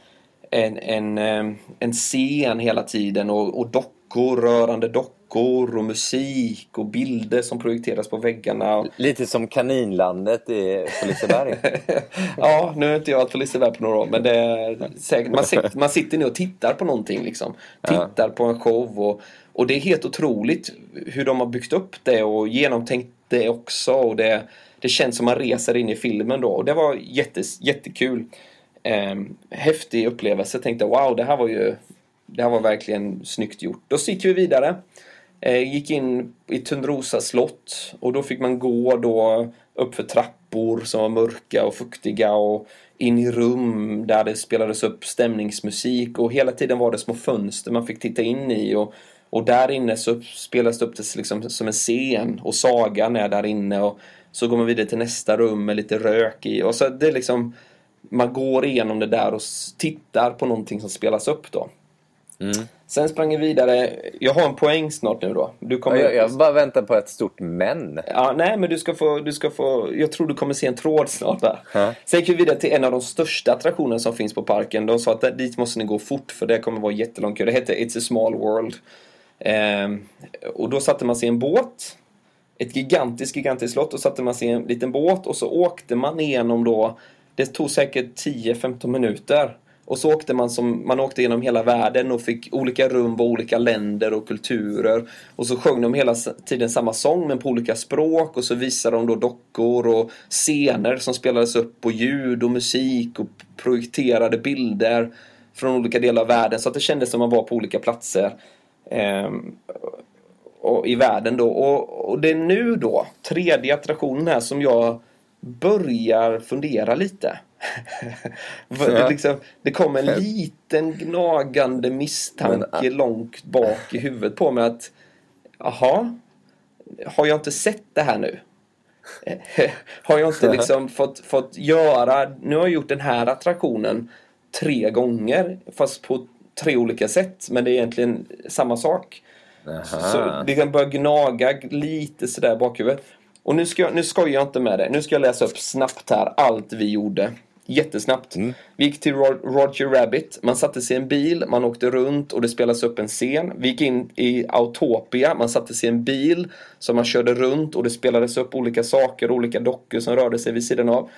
en scen hela tiden. Och dockor, rörande dockor och musik och bilder som projekteras på väggarna. Lite som Kaninlandet på Liseberg. Ja, nu är inte jag varit på Liseberg på några år, men det är säkert, man sitter nu och tittar på någonting liksom. Tittar på en show och det är helt otroligt hur de har byggt upp det och genomtänkt det också, och det känns som man reser in i filmen då, och det var jättekul. Häftig upplevelse. Jag tänkte wow, det här var verkligen snyggt gjort. Då gick vi vidare. Gick in i Törnrosa slott, och då fick man gå då upp för trappor som var mörka och fuktiga och in i rum där det spelades upp stämningsmusik, och hela tiden var det små fönster man fick titta in i, och där inne så spelas det upp det liksom som en scen, och sagan är där inne, och så går man vidare till nästa rum med lite rök i, och så det är liksom, man går igenom det där och tittar på någonting som spelas upp då. Sen sprang jag vidare. Jag har en poäng snart nu då. Jag bara väntar på ett stort men. Ja, nej, men du ska få. Jag tror du kommer se en tråd snart där. Sen gick vi vidare till en av de största attraktionerna som finns på parken. De sa att dit måste ni gå fort, för det kommer vara jättelångt. Det heter It's a Small World. Och då satte man sig i en båt. Ett gigantiskt slott. Och satte man sig i en liten båt. Och så åkte man igenom då. Det tog säkert 10-15 minuter. Och så åkte man åkte genom hela världen och fick olika rum på olika länder och kulturer. Och så sjöng de hela tiden samma sång, men på olika språk. Och så visade de då dockor och scener som spelades upp på ljud och musik och projekterade bilder från olika delar av världen. Så att det kändes som man var på olika platser och i världen då. Och det är nu då, tredje attraktionen här, som jag börjar fundera lite. Det kom en liten gnagande misstanke långt bak i huvudet på mig att har jag inte sett det här nu? Har jag inte liksom fått göra, nu har jag gjort den här attraktionen 3 gånger, fast på 3 olika sätt, men det är egentligen samma sak. Så det kan börja gnaga lite sådär bak i huvudet. Och nu ska jag inte med det. Nu ska jag läsa upp snabbt här allt vi gjorde. Jättesnabbt. Vi gick till Roger Rabbit. Man satte sig i en bil, man åkte runt och det spelas upp en scen. Vi gick in i Autopia. Man satte sig i en bil som man körde runt och det spelades upp olika saker, olika dockor som rörde sig vid sidan av.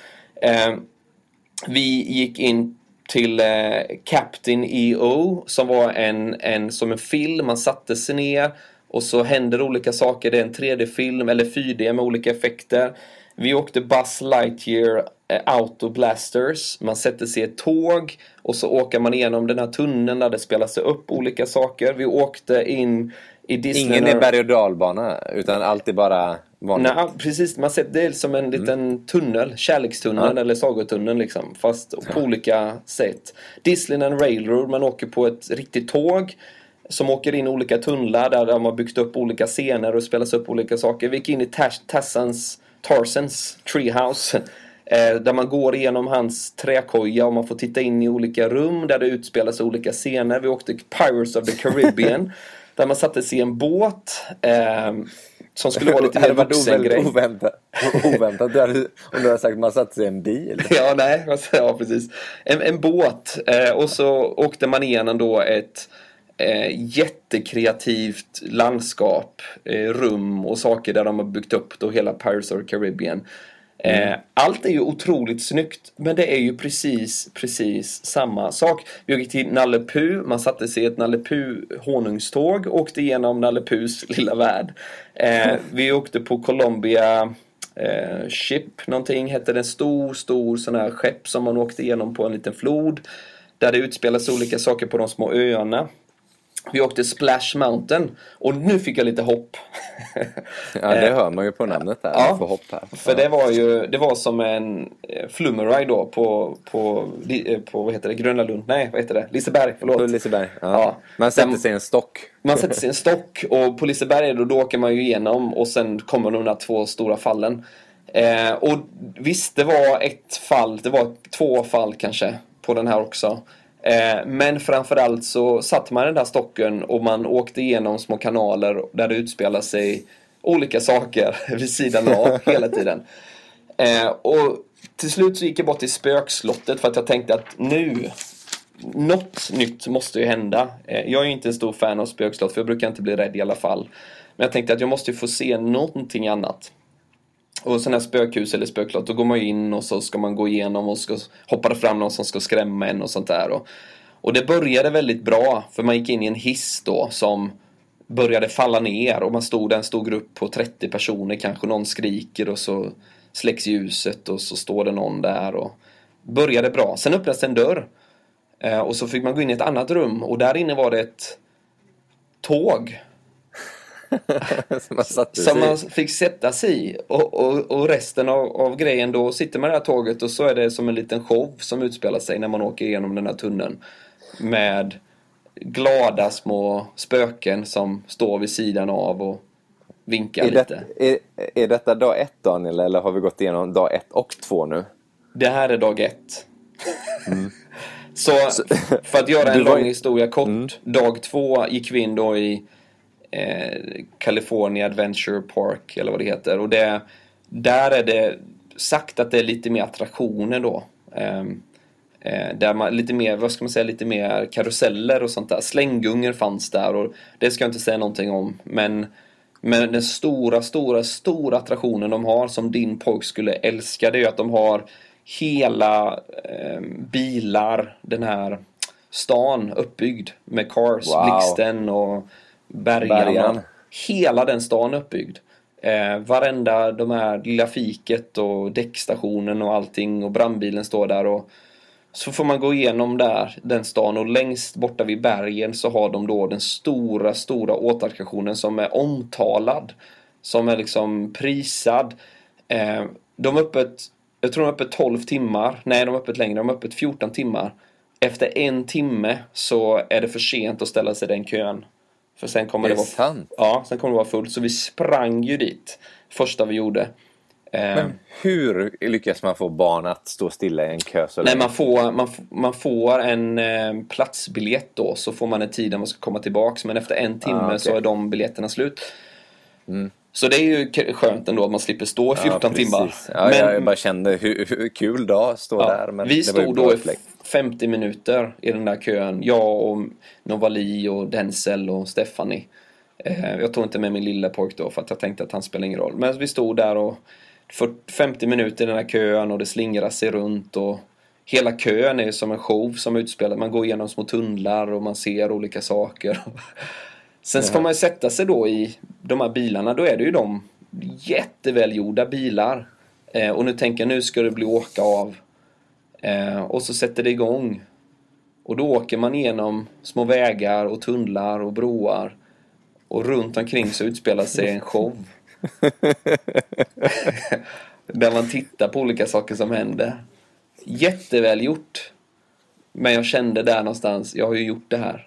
Vi gick in till Captain EO, som var som en film. Man satte sig ner och så händer olika saker. Det är en 3D-film eller 4D med olika effekter. Vi åkte Buzz Lightyear Auto Blasters. Man sätter sig i ett tåg och så åker man igenom den här tunneln där det spelas upp olika saker. Vi åkte in i Disney. Ingen är berg- och dalbana, utan allt är bara vanligt. Nej, precis. Man ser det är som en liten tunnel, kärlekstunneln eller sagotunneln liksom, fast på olika sätt. Disneyland Railroad, man åker på ett riktigt tåg som åker in i olika tunnlar där de har byggt upp olika scener och spelas upp olika saker. Vi gick in i Tarzans Treehouse, där man går igenom hans träkoja och man får titta in i olika rum där det utspelas olika scener. Vi åkte Pirates of the Caribbean där man satte sig i en båt som skulle vara lite mer vuxengrej. Oväntat. Om du har sagt att man satte sig i en bil. Ja, precis. En båt. Och så åkte man igenom då ett jättekreativt landskap, rum och saker där de har byggt upp då hela Pirates of the Caribbean. Allt är ju otroligt snyggt, men det är ju precis samma sak. Vi gick till Nalle Puh, man satte sig i ett Nalle Puh honungståg och åkte igenom Nalle Puhs lilla värld. Vi åkte på Columbia Ship, någonting hette det, en stor sån här skepp som man åkte igenom på en liten flod där det utspelas olika saker på de små öarna. Vi åkte Splash Mountain. Och nu fick jag lite hopp. Ja, det hör man ju på namnet här. Ja, Får hopp här. för det var som en flummeride då på vad heter det? Gröna Lund? Nej, vad heter det? Liseberg, förlåt. På Liseberg, ja. Ja. Man sätter sig i en stock. Man sätter sig i en stock och på Liseberg då åker man ju igenom och sen kommer de där 2 stora fallen. Och visst, det var ett fall, det var 2 fall kanske på den här också. Men framförallt så satt man i den där stocken och man åkte igenom små kanaler där det utspelar sig olika saker vid sidan av hela tiden. Och till slut så gick jag bort till spökslottet för att jag tänkte att nu, något nytt måste ju hända. Jag är ju inte en stor fan av spökslott för jag brukar inte bli rädd i alla fall. Men jag tänkte att jag måste ju få se någonting annat. Och sådana här spökhus eller spökslott, då går man ju in och så ska man gå igenom och ska hoppa det fram någon som ska skrämma en och sånt där. Och det började väldigt bra, för man gick in i en hiss då som började falla ner och man stod där en stor grupp på 30 personer, kanske någon skriker och så släcks ljuset och så står det någon där och började bra. Sen öppnades en dörr och så fick man gå in i ett annat rum och där inne var det ett tåg som man fick sätta sig i och resten av grejen då sitter man i det här tåget och så är det som en liten show som utspelar sig när man åker igenom den här tunneln med glada små spöken som står vid sidan av och vinkar lite. Är detta dag 1, Daniel, eller har vi gått igenom dag 1 och 2 nu? Det här är dag 1. Så för att göra en lång historia kort, dag 2 gick vi in då i California Adventure Park eller vad det heter, och där är det sagt att det är lite mer attraktioner då, där man lite mer, vad ska man säga, lite mer karuseller och sånt där. Slänggunger fanns där och det ska jag inte säga någonting om, men den stora attraktionen de har som din pojk skulle älska, det är ju att de har hela bilar, den här stan uppbyggd med Cars, Blixten och Bergan. Hela den stan uppbyggd. Varenda de här lilla fiket och däckstationen och allting och brandbilen står där och så får man gå igenom där den stan och längst borta vid bergen så har de då den stora åtattraktionen som är omtalad, som är liksom prisad. De är öppet, jag tror de är öppet 12 timmar. Nej, de är öppet längre, de är öppet 14 timmar. Efter 1 timme så är det för sent att ställa sig i den kön. För sen kommer det vara sant? Ja, sen kommer det vara fullt. Så vi sprang ju dit första vi gjorde. Men hur lyckas man få barn att stå stilla i en kö så länge? Nej, man får en platsbiljett då, så får man en tid när man ska komma tillbaks. Men efter 1 timme så är de biljetterna slut. Så det är ju skönt ändå att man slipper stå i 14 timmar. Ja, men jag bara kände hur kul dag stå där. Men vi stod då i 50 minuter i den där kön. Jag och Novali och Denzel och Stephanie. Jag tog inte med min lilla pojk då för att jag tänkte att han spelar ingen roll. Men vi stod där och 50 minuter i den här kön och det slingrar sig runt och hela kön är som en show som utspelar. Man går igenom små tunnlar och man ser olika saker. Sen får man sätta sig då i de här bilarna. Då är det ju de jättevälgjorda bilar. Och nu tänker jag, nu ska det bli åka av. Och så sätter det igång. Och då åker man igenom små vägar och tunnlar och broar. Och runt omkring så utspelar sig en show. Där man tittar på olika saker som händer. Jättevälgjort. Men jag kände där någonstans, jag har ju gjort det här.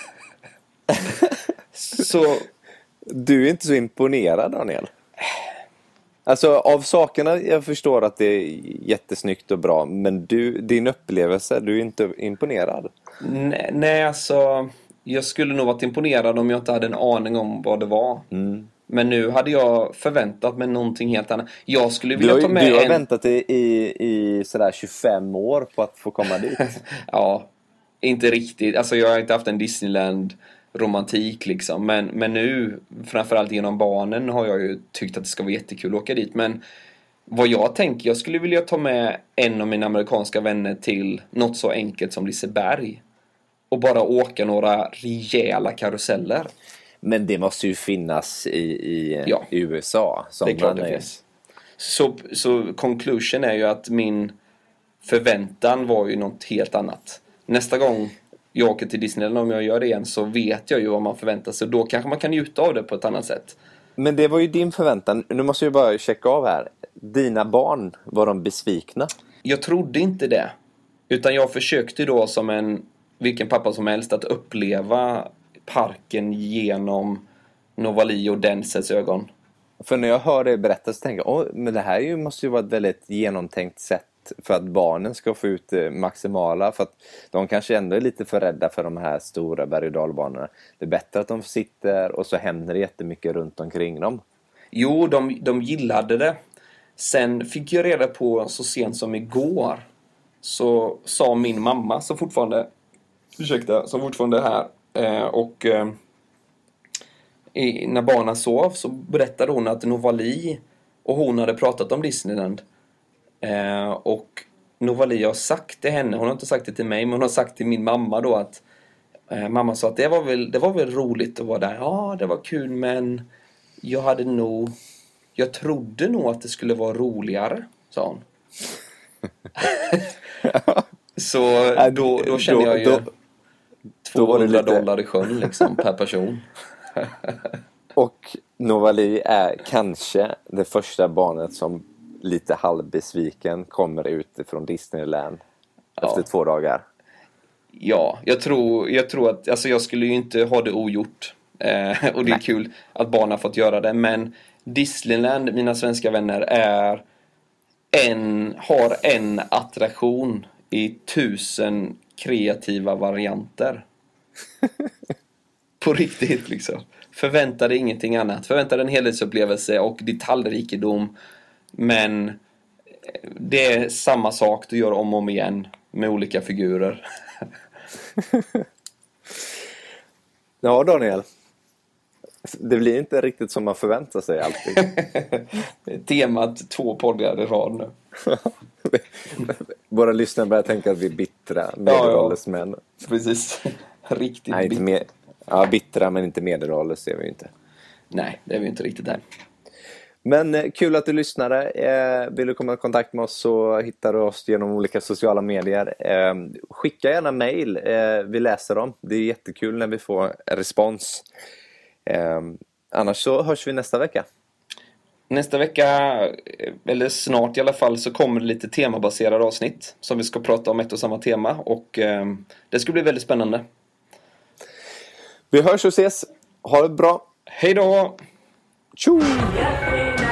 Så du är inte så imponerad, Daniel? Alltså av sakerna, jag förstår att det är jättesnyggt och bra, men din upplevelse, du är inte imponerad? Nej, alltså jag skulle nog varit imponerad om jag inte hade en aning om vad det var. Men nu hade jag förväntat mig någonting helt annat. Jag skulle vilja ta med du har väntat i sådär 25 år på att få komma dit. Ja, inte riktigt. Alltså jag har inte haft en Disneyland romantik liksom, men nu framförallt genom barnen har jag ju tyckt att det ska vara jättekul att åka dit. Men vad jag tänker, jag skulle vilja ta med en av mina amerikanska vänner till något så enkelt som Liseberg och bara åka några rejäla karuseller. Men det måste ju finnas i USA som det är klart det finns. Så conclusion är ju att min förväntan var ju något helt annat. Nästa gång jag åker till Disneyland, om jag gör det igen, så vet jag ju vad man förväntar sig. Då kanske man kan njuta av det på ett annat sätt. Men det var ju din förväntan. Nu måste jag bara checka av här. Dina barn, var de besvikna? Jag trodde inte det. Utan jag försökte då som vilken pappa som helst att uppleva parken genom Novali och Denses ögon. För när jag hör det berättas så tänker jag, men det här måste ju vara ett väldigt genomtänkt sätt för att barnen ska få ut det maximala. För att de kanske ändå är lite för rädda för de här stora berg- och dalbanorna. Det är bättre att de sitter och så händer det jättemycket runt omkring dem. Jo, de gillade det. Sen fick jag reda på så sent som igår, så sa min mamma som fortfarande är här, när barnen sov så berättade hon att Novali och hon hade pratat om Disneyland. Och Novali har sagt till henne, hon har inte sagt det till mig, men hon har sagt till min mamma då att mamma sa att det var väl roligt att vara där. Ja, det var kul, men jag trodde nog att det skulle vara roligare, sa hon. Så då känner jag ju $200 i sjön liksom, per person. Och Novali är kanske det första barnet som lite halvbesviken kommer ut från Disneyland efter 2 dagar. Ja, jag tror att, alltså jag skulle ju inte ha det ogjort. Och det är kul att barnen har fått göra det. Men Disneyland, mina svenska vänner, har en attraktion i 1000 kreativa varianter. På riktigt liksom. Förvänta dig ingenting annat. Förvänta dig en helhetsupplevelse och detaljrikedom. Men det är samma sak du gör om och om igen med olika figurer. Ja, Daniel. Det blir inte riktigt som man förväntar sig alltid. Temat 2 poddar i rad nu. Våra lyssnare börjar tänka att vi är bittra medelåldersmän. Ja. Precis. Riktigt bittra men inte medelålders är vi inte. Nej, det är vi inte riktigt där. Men kul att du lyssnade. Vill du komma i kontakt med oss så hittar du oss genom olika sociala medier. Skicka gärna mejl. Vi läser dem. Det är jättekul när vi får respons. Annars så hörs vi nästa vecka. Nästa vecka, eller snart i alla fall, så kommer det lite temabaserade avsnitt som vi ska prata om ett och samma tema. Och det ska bli väldigt spännande. Vi hörs och ses. Ha det bra. Hej då! Tjo!